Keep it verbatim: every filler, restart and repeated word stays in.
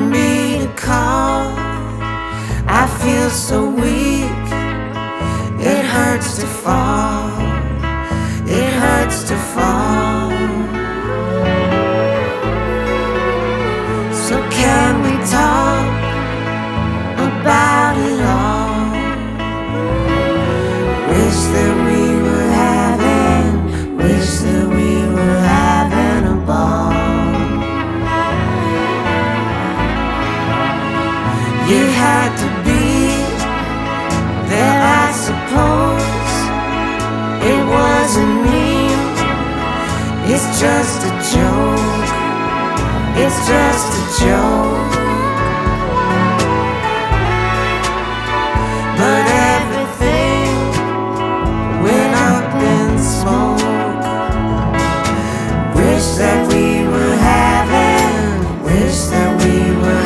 me to call. I feel so weak, it hurts to fall, it hurts to fall. So can we talk about it all? Wish that we were having, wish that we were having a ball. You had to be there, I suppose. It wasn't me, it's just a joke, it's just a joke. But everything went up in smoke. Wish that we were having, wish that we were